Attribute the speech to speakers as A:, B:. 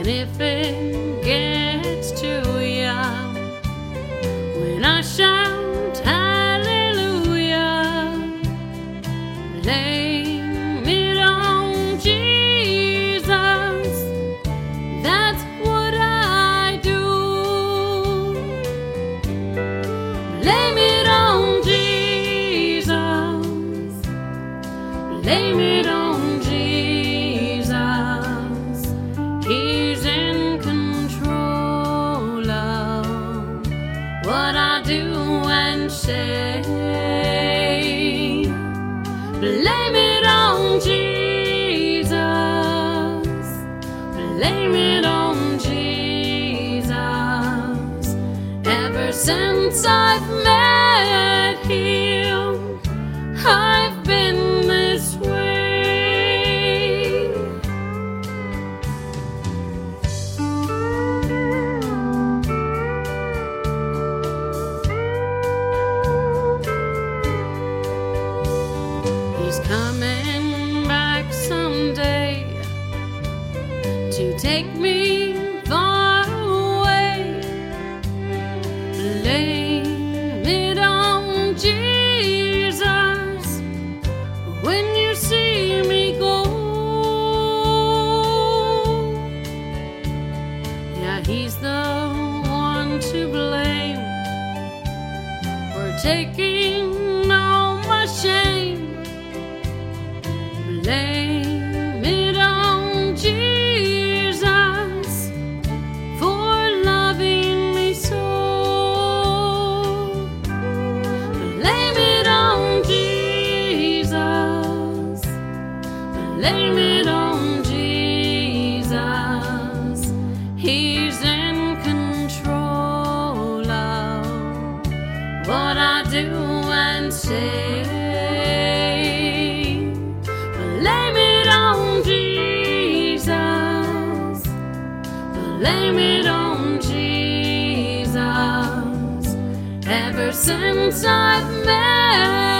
A: And if it gets too young, when I shout hallelujah, blame it on Jesus. That's what I do. Blame it on Jesus. Blame it on Jesus. He's in control of what I do and say. Blame it on Jesus. Blame it on Jesus. Ever since I've met him, I've been this way. He's coming back someday to take me far away. Blame it on Jesus when you see me go. Yeah, he's the one to blame for taking all my shame. Blame it on Jesus for loving me so. Blame it on Jesus. Blame it on Jesus. He's in control of what I do and say. Blame it on Jesus. Blame it on Jesus. Ever since I've met